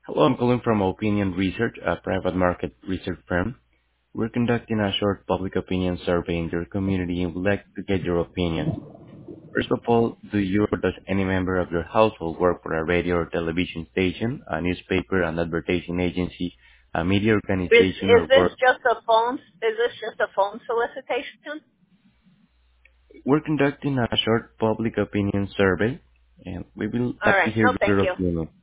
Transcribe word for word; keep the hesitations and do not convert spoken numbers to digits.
Hello, I'm calling from Opinion Research, a private market research firm. We're conducting a short public opinion survey in your community and would like to get your opinion. First of all, do you or does any member of your household work for a radio or television station, a newspaper, an advertising agency, a media Is organization, is or this work? just a phone? Is this just a phone solicitation? We're conducting a short public opinion survey, and we will All like to right. hear No, thank your you. opinion.